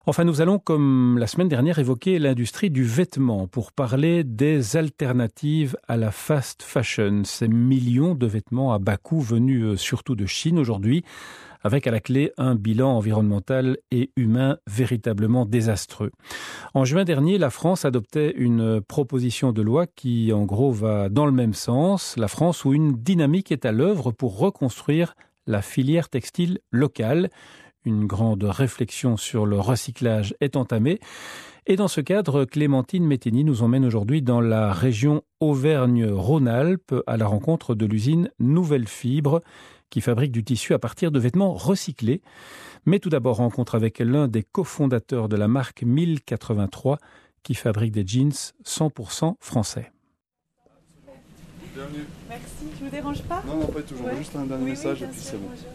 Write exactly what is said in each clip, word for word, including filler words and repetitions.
Enfin, nous allons, comme la semaine dernière, évoquer l'industrie du vêtement pour parler des alternatives à la fast fashion. Ces millions de vêtements à bas coût venus surtout de Chine aujourd'hui, avec à la clé un bilan environnemental et humain véritablement désastreux. En juin dernier, la France adoptait une proposition de loi qui, en gros, va dans le même sens. La France où une dynamique est à l'œuvre pour reconstruire la filière textile locale. Une grande réflexion sur le recyclage est entamée. Et dans ce cadre, Clémentine Méteny nous emmène aujourd'hui dans la région Auvergne-Rhône-Alpes à la rencontre de l'usine Nouvelle Fibre qui fabrique du tissu à partir de vêtements recyclés. Mais tout d'abord, rencontre avec l'un des cofondateurs de la marque mille quatre-vingt-trois qui fabrique des jeans cent pour cent français. Bienvenue. Merci, je vous dérange pas ? Non, non, pas toujours. Ouais. Juste un dernier oui, message oui, et puis sûr, c'est bon. bonjour.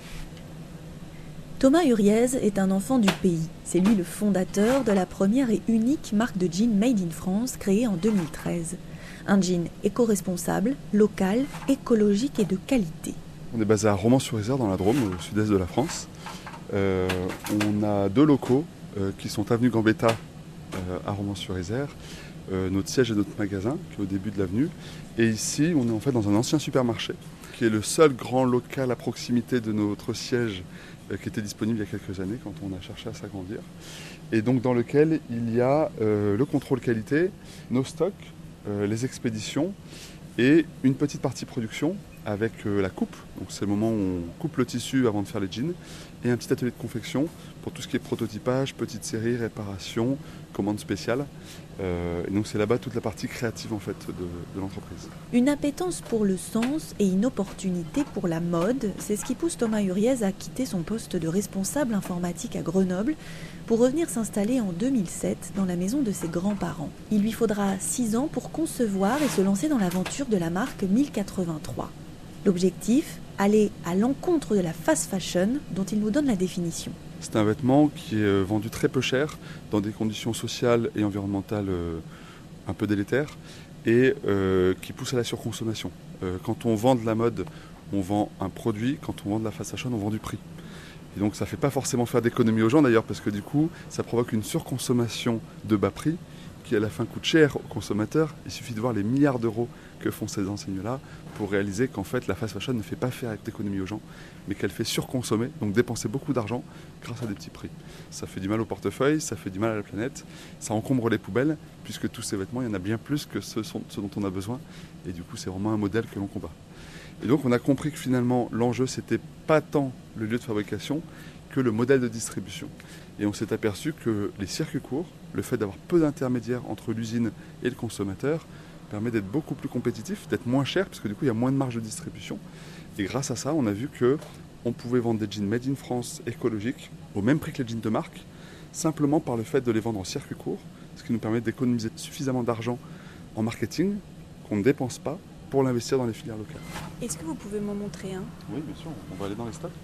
Thomas Huriez est un enfant du pays. C'est lui le fondateur de la première et unique marque de jeans Made in France créée en deux mille treize. Un jean éco-responsable, local, écologique et de qualité. On est basé à Romans-sur-Isère dans la Drôme, au sud-est de la France. Euh, on a deux locaux euh, qui sont avenue Gambetta euh, à Romans-sur-Isère. Euh, notre siège est notre magasin qui est au début de l'avenue. Et ici, on est en fait dans un ancien supermarché qui est le seul grand local à proximité de notre siège qui était disponible il y a quelques années quand on a cherché à s'agrandir. Et donc dans lequel il y a euh, le contrôle qualité, nos stocks, euh, les expéditions et une petite partie production avec euh, la coupe. Donc c'est le moment où on coupe le tissu avant de faire les jeans. Et un petit atelier de confection pour tout ce qui est prototypage, petite série, réparation, commande spéciale. Euh, et donc c'est là-bas toute la partie créative en fait de, de l'entreprise. Une appétence pour le sens et une opportunité pour la mode, c'est ce qui pousse Thomas Huriez à quitter son poste de responsable informatique à Grenoble pour revenir s'installer en deux mille sept dans la maison de ses grands-parents. Il lui faudra six ans pour concevoir et se lancer dans l'aventure de la marque mille quatre-vingt-trois. L'objectif, aller à l'encontre de la fast fashion dont il nous donne la définition. C'est un vêtement qui est vendu très peu cher, dans des conditions sociales et environnementales euh, un peu délétères, et euh, qui pousse à la surconsommation. Euh, quand on vend de la mode, on vend un produit, quand on vend de la fast fashion, on vend du prix. Et donc ça ne fait pas forcément faire d'économie aux gens d'ailleurs, parce que du coup, ça provoque une surconsommation de bas prix, qui à la fin coûte cher aux consommateurs. Il suffit de voir les milliards d'euros que font ces enseignes-là pour réaliser qu'en fait la fast fashion ne fait pas faire d'économie aux gens, mais qu'elle fait surconsommer, donc dépenser beaucoup d'argent grâce à des petits prix. Ça fait du mal au portefeuille, ça fait du mal à la planète, ça encombre les poubelles, puisque tous ces vêtements, il y en a bien plus que ce, sont, ce dont on a besoin, et du coup c'est vraiment un modèle que l'on combat. Et donc on a compris que finalement l'enjeu c'était pas tant le lieu de fabrication que le modèle de distribution. Et on s'est aperçu que les circuits courts, le fait d'avoir peu d'intermédiaires entre l'usine et le consommateur, permet d'être beaucoup plus compétitif, d'être moins cher, parce que du coup il y a moins de marge de distribution. Et grâce à ça, on a vu qu'on pouvait vendre des jeans made in France écologiques au même prix que les jeans de marque, simplement par le fait de les vendre en circuit court, ce qui nous permet d'économiser suffisamment d'argent en marketing qu'on ne dépense pas pour l'investir dans les filières locales. Est-ce que vous pouvez m'en montrer un ? Oui, bien sûr, on va aller dans les stocks.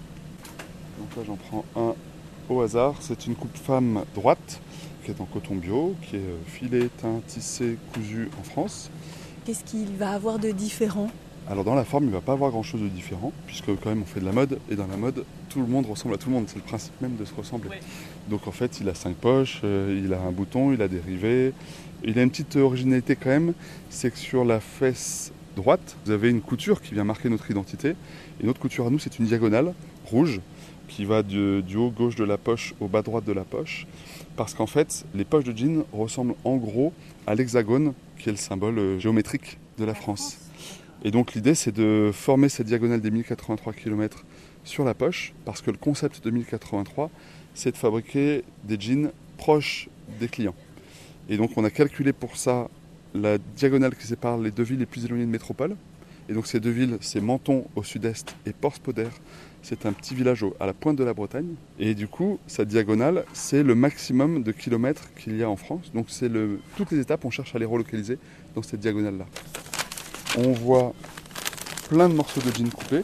Donc là, j'en prends un au hasard. C'est une coupe femme droite qui est en coton bio, qui est filée, teint, tissé, cousu en France. Qu'est-ce qu'il va avoir de différent ? Alors dans la forme, il ne va pas avoir grand-chose de différent, puisque quand même on fait de la mode, et dans la mode, tout le monde ressemble à tout le monde. C'est le principe même de se ressembler. Ouais. Donc en fait, il a cinq poches, euh, il a un bouton, il a des rivets. Il a une petite originalité quand même, c'est que sur la fesse droite, vous avez une couture qui vient marquer notre identité. Et notre couture à nous, c'est une diagonale rouge qui va du, du haut gauche de la poche au bas droite de la poche. Parce qu'en fait, les poches de jean ressemblent en gros à l'hexagone, qui est le symbole géométrique de la France. Et donc l'idée, c'est de former cette diagonale des mille quatre-vingt-trois kilomètres sur la poche, parce que le concept de mille quatre-vingt-trois, c'est de fabriquer des jeans proches des clients. Et donc on a calculé pour ça la diagonale qui sépare les deux villes les plus éloignées de métropole. Et donc ces deux villes, c'est Menton au sud-est et Port-Spoder. C'est un petit village à la pointe de la Bretagne. Et du coup, cette diagonale, c'est le maximum de kilomètres qu'il y a en France. Donc c'est le, toutes les étapes, on cherche à les relocaliser dans cette diagonale-là. On voit plein de morceaux de jeans coupés.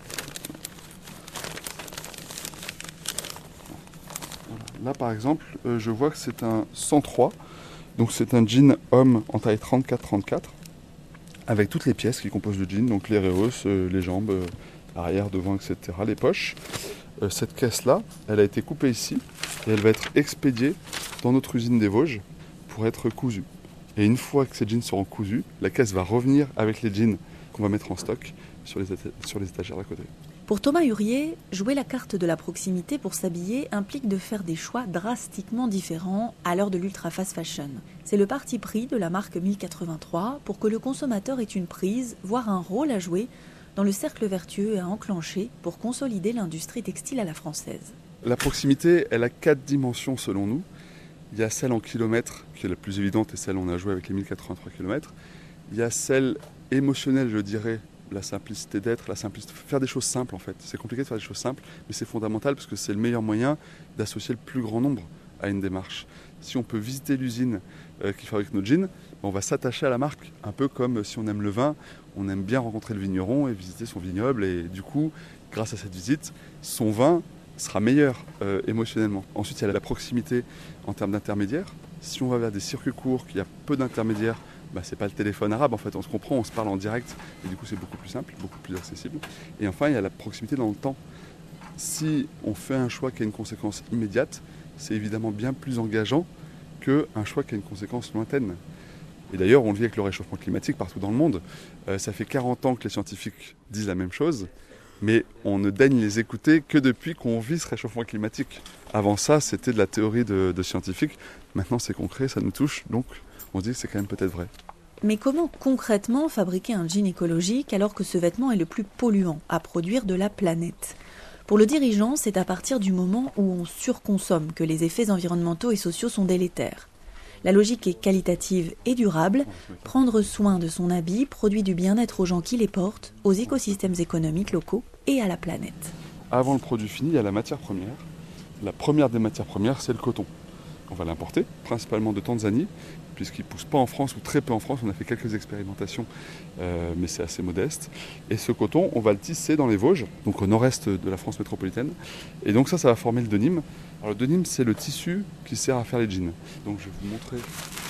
Là, par exemple, euh, je vois que c'est un cent trois. Donc c'est un jean homme en taille trente-quatre trente-quatre. Avec toutes les pièces qui composent le jean. Donc les rehausses, euh, les jambes, euh, arrière, devant, et cetera. Les poches. euh, cette caisse-là, elle a été coupée ici et elle va être expédiée dans notre usine des Vosges pour être cousue. Et une fois que ces jeans seront cousus, la caisse va revenir avec les jeans qu'on va mettre en stock sur les, sur les étagères d'à côté. Pour Thomas Hurier, jouer la carte de la proximité pour s'habiller implique de faire des choix drastiquement différents à l'heure de l'ultra fast fashion. C'est le parti pris de la marque mille quatre-vingt-trois pour que le consommateur ait une prise, voire un rôle à jouer dans le cercle vertueux à enclencher pour consolider l'industrie textile à la française. La proximité, elle a quatre dimensions selon nous. Il y a celle en kilomètres, qui est la plus évidente et celle où on a joué avec les mille quatre-vingt-trois kilomètres. Il y a celle émotionnelle, je dirais, la simplicité d'être, la simplicité, faire des choses simples en fait. C'est compliqué de faire des choses simples, mais c'est fondamental parce que c'est le meilleur moyen d'associer le plus grand nombre à une démarche. Si on peut visiter l'usine euh, qui fabrique nos jeans, on va s'attacher à la marque, un peu comme si on aime le vin, on aime bien rencontrer le vigneron et visiter son vignoble, et du coup, grâce à cette visite, son vin sera meilleur euh, émotionnellement. Ensuite, il y a la proximité en termes d'intermédiaires. Si on va vers des circuits courts, qu'il y a peu d'intermédiaires, bah, c'est pas le téléphone arabe en fait, on se comprend, on se parle en direct et du coup c'est beaucoup plus simple, beaucoup plus accessible. Et enfin il y a la proximité dans le temps. Si on fait un choix qui a une conséquence immédiate, c'est évidemment bien plus engageant qu'un choix qui a une conséquence lointaine. Et d'ailleurs on le vit avec le réchauffement climatique partout dans le monde. Euh, ça fait quarante ans que les scientifiques disent la même chose, mais on ne daigne les écouter que depuis qu'on vit ce réchauffement climatique. Avant ça c'était de la théorie de, de scientifiques, maintenant c'est concret, ça nous touche, donc on se dit que c'est quand même peut-être vrai. Mais comment concrètement fabriquer un jean écologique alors que ce vêtement est le plus polluant à produire de la planète ? Pour le dirigeant, c'est à partir du moment où on surconsomme que les effets environnementaux et sociaux sont délétères. La logique est qualitative et durable. Prendre soin de son habit produit du bien-être aux gens qui les portent, aux écosystèmes économiques locaux et à la planète. Avant le produit fini, il y a la matière première. La première des matières premières, c'est le coton. On va l'importer, principalement de Tanzanie, puisqu'il ne pousse pas en France ou très peu en France. On a fait quelques expérimentations, euh, mais c'est assez modeste. Et ce coton, on va le tisser dans les Vosges, donc au nord-est de la France métropolitaine. Et donc ça, ça va former le denim. Alors le denim, c'est le tissu qui sert à faire les jeans. Donc je vais vous montrer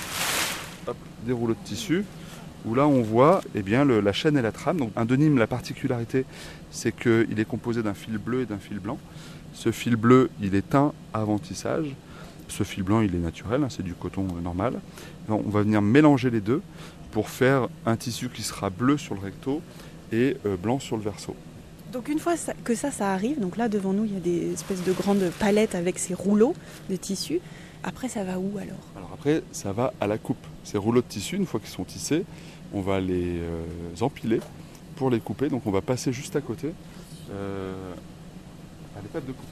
hop, des rouleaux de tissu, où là on voit eh bien, le, la chaîne et la trame. Donc un denim, la particularité, c'est qu'il est composé d'un fil bleu et d'un fil blanc. Ce fil bleu, il est teint avant tissage. Ce fil blanc, il est naturel, hein, c'est du coton normal. Alors, on va venir mélanger les deux pour faire un tissu qui sera bleu sur le recto et euh, blanc sur le verso. Donc une fois ça, que ça, ça arrive, donc là devant nous, il y a des espèces de grandes palettes avec ces rouleaux de tissu. Après, ça va où alors ? Alors après, ça va à la coupe. Ces rouleaux de tissu, une fois qu'ils sont tissés, on va les euh, empiler pour les couper. Donc on va passer juste à côté euh, à l'étape de coupe.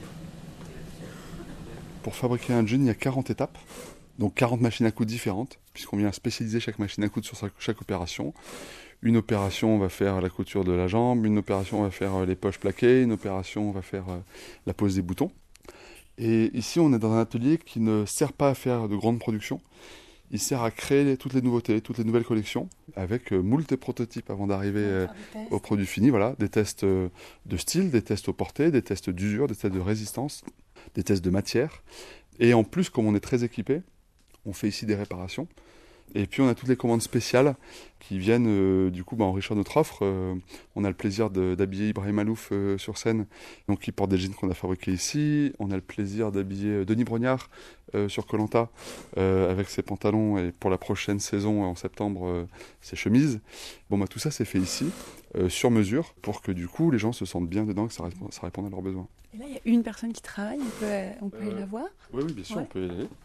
Pour fabriquer un jean, il y a quarante étapes, donc quarante machines à coudre différentes, puisqu'on vient spécialiser chaque machine à coudre sur chaque opération. Une opération, on va faire la couture de la jambe, une opération, on va faire les poches plaquées, une opération, on va faire la pose des boutons. Et ici, on est dans un atelier qui ne sert pas à faire de grandes productions, il sert à créer toutes les nouveautés, toutes les nouvelles collections, avec moult prototypes avant d'arriver au produit fini. Voilà, des tests de style, des tests au porté, des tests d'usure, des tests de résistance, des tests de matière. Et en plus, comme on est très équipé, on fait ici des réparations. Et puis on a toutes les commandes spéciales qui viennent euh, du coup bah, enrichir notre offre. Euh, on a le plaisir de, d'habiller Ibrahim Alouf euh, sur scène, donc il porte des jeans qu'on a fabriqués ici. On a le plaisir d'habiller Denis Brognard euh, sur Koh Lanta euh, avec ses pantalons et pour la prochaine saison en septembre euh, ses chemises. Bon bah tout ça c'est fait ici euh, sur mesure pour que du coup les gens se sentent bien dedans, que ça, répond, ça réponde à leurs besoins. Et là il y a une personne qui travaille, on peut, on peut euh, la voir. Oui, oui bien sûr, ouais. On peut y aller.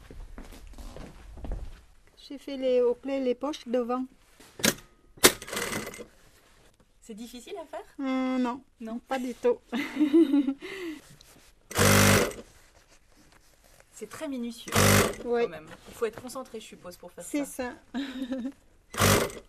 J'ai fait les hauts-plaies, les poches devant. C'est difficile à faire ? euh, Non, non, pas du tout. C'est très minutieux ouais. Quand même. Il faut être concentré, je suppose, pour faire C'est ça. C'est ça.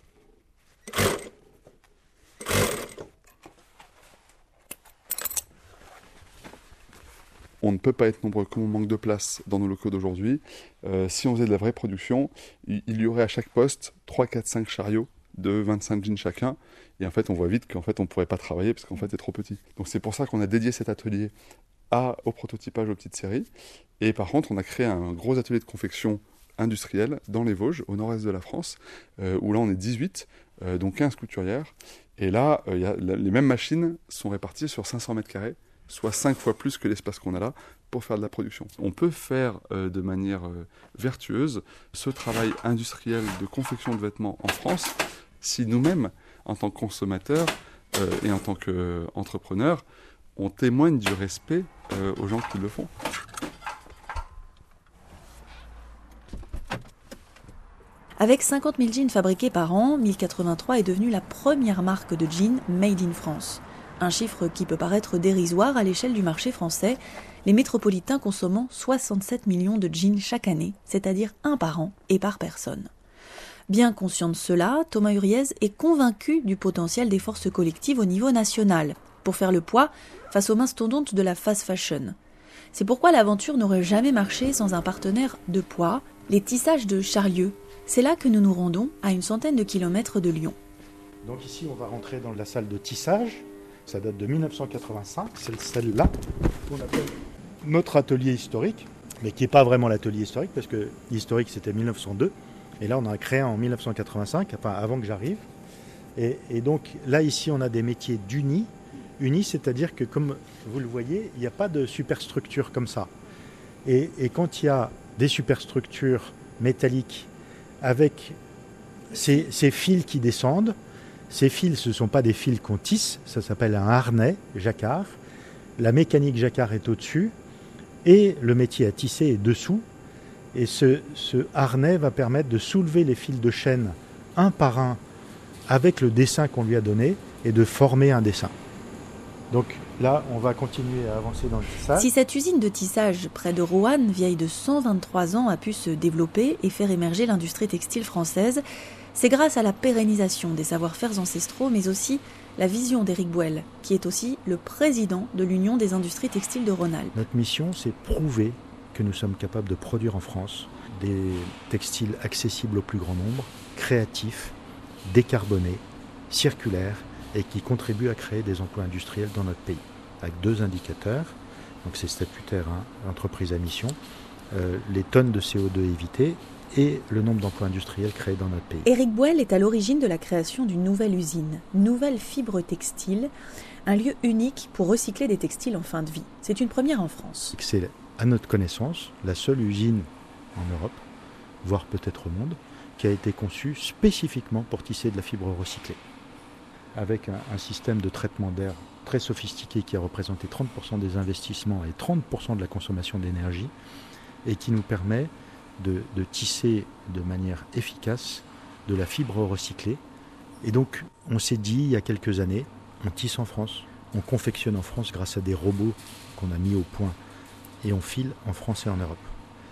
On ne peut pas être nombreux comme on manque de place dans nos locaux d'aujourd'hui. Euh, si on faisait de la vraie production, il, il y aurait à chaque poste trois, quatre, cinq chariots de vingt-cinq jeans chacun. Et en fait, on voit vite qu'en fait, on ne pourrait pas travailler parce qu'en fait, c'est trop petit. Donc c'est pour ça qu'on a dédié cet atelier à, au prototypage, aux petites séries. Et par contre, on a créé un gros atelier de confection industrielle dans les Vosges, au nord-est de la France, euh, où là, on est dix-huit, euh, donc quinze couturières. Et là, euh, y a, les mêmes machines sont réparties sur cinq cents mètres carrés, soit cinq fois plus que l'espace qu'on a là pour faire de la production. On peut faire euh, de manière euh, vertueuse ce travail industriel de confection de vêtements en France si nous-mêmes, en tant que consommateurs euh, et en tant qu'entrepreneurs, on témoigne du respect euh, aux gens qui le font. Avec cinquante mille jeans fabriqués par an, mille quatre-vingt-trois est devenue la première marque de jeans made in France. Un chiffre qui peut paraître dérisoire à l'échelle du marché français, les métropolitains consommant soixante-sept millions de jeans chaque année, c'est-à-dire un par an et par personne. Bien conscient de cela, Thomas Huriez est convaincu du potentiel des forces collectives au niveau national, pour faire le poids face aux mastodontes de la fast fashion. C'est pourquoi l'aventure n'aurait jamais marché sans un partenaire de poids, les tissages de Charlieu. C'est là que nous nous rendons, à une centaine de kilomètres de Lyon. Donc ici, on va rentrer dans la salle de tissage. Ça date de mille neuf cent quatre-vingt-cinq. C'est celle-là qu'on appelle notre atelier historique, mais qui n'est pas vraiment l'atelier historique, parce que l'historique, c'était mille neuf cent deux. Et là, on a créé en mille neuf cent quatre-vingt-cinq, enfin avant que j'arrive. Et, et donc là, ici, on a des métiers d'unis. Unis, c'est-à-dire que, comme vous le voyez, il n'y a pas de superstructure comme ça. Et, et quand il y a des superstructures métalliques avec ces, ces fils qui descendent, ces fils, ce ne sont pas des fils qu'on tisse, ça s'appelle un harnais jacquard. La mécanique jacquard est au-dessus et le métier à tisser est dessous. Et ce, ce harnais va permettre de soulever les fils de chaîne un par un avec le dessin qu'on lui a donné et de former un dessin. Donc là, on va continuer à avancer dans le tissage. Si cette usine de tissage près de Roanne, vieille de cent vingt-trois ans, a pu se développer et faire émerger l'industrie textile française, c'est grâce à la pérennisation des savoir-faire ancestraux, mais aussi la vision d'Éric Bouel, qui est aussi le président de l'Union des industries textiles de Rhône-Alpes. Notre mission, c'est prouver que nous sommes capables de produire en France des textiles accessibles au plus grand nombre, créatifs, décarbonés, circulaires, et qui contribue à créer des emplois industriels dans notre pays, avec deux indicateurs, donc c'est statutaire, hein, entreprise à mission, euh, les tonnes de C O deux évitées et le nombre d'emplois industriels créés dans notre pays. Éric Bouel est à l'origine de la création d'une nouvelle usine, Nouvelle Fibre Textile, un lieu unique pour recycler des textiles en fin de vie. C'est une première en France. C'est, à notre connaissance, la seule usine en Europe, voire peut-être au monde, qui a été conçue spécifiquement pour tisser de la fibre recyclée, avec un, un système de traitement d'air très sophistiqué qui a représenté trente pour cent des investissements et trente pour cent de la consommation d'énergie, et qui nous permet de, de tisser de manière efficace de la fibre recyclée. Et donc, on s'est dit, il y a quelques années, on tisse en France, on confectionne en France grâce à des robots qu'on a mis au point, et on file en France et en Europe.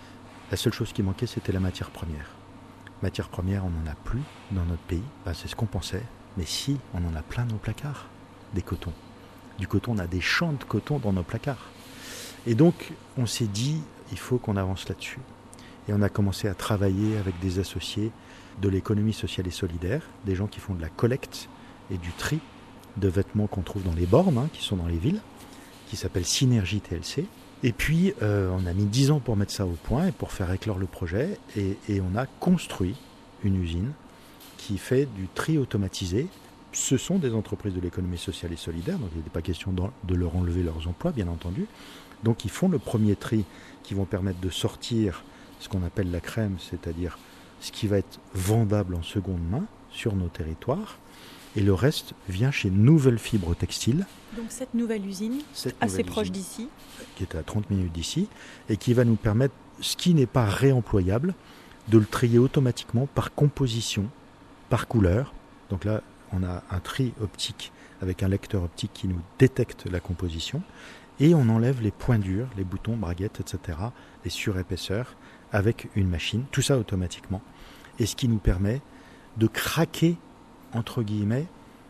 La seule chose qui manquait, c'était la matière première. Matière première, on n'en a plus dans notre pays, ben, c'est ce qu'on pensait. Mais si, on en a plein dans nos placards, des cotons. Du coton, on a des champs de coton dans nos placards. Et donc, on s'est dit, il faut qu'on avance là-dessus. Et on a commencé à travailler avec des associés de l'économie sociale et solidaire, des gens qui font de la collecte et du tri de vêtements qu'on trouve dans les bornes, hein, qui sont dans les villes, qui s'appelle Synergie T L C. Et puis, euh, on a mis dix ans pour mettre ça au point et pour faire éclore le projet. Et, et on a construit une usine qui fait du tri automatisé. Ce sont des entreprises de l'économie sociale et solidaire, donc il n'était pas question de leur enlever leurs emplois, bien entendu. Donc ils font le premier tri qui vont permettre de sortir ce qu'on appelle la crème, c'est-à-dire ce qui va être vendable en seconde main sur nos territoires. Et le reste vient chez Nouvelle Fibre Textile. Donc cette nouvelle usine, cette assez nouvelle proche usine, d'ici. Qui est à trente minutes d'ici, et qui va nous permettre, ce qui n'est pas réemployable, de le trier automatiquement par composition, par couleur. Donc là, on a un tri optique avec un lecteur optique qui nous détecte la composition, et on enlève les points durs, les boutons, braguettes, et cetera, les surépaisseurs, avec une machine, tout ça automatiquement. Et ce qui nous permet de craquer, entre guillemets,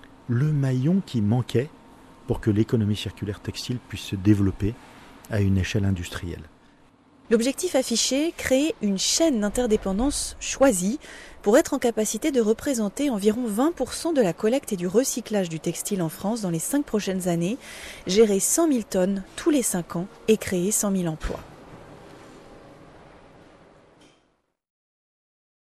le maillon qui manquait pour que l'économie circulaire textile puisse se développer à une échelle industrielle. L'objectif affiché, créer une chaîne d'interdépendance choisie pour être en capacité de représenter environ vingt pour cent de la collecte et du recyclage du textile en France dans les cinq prochaines années, gérer cent mille tonnes tous les cinq ans et créer cent mille emplois.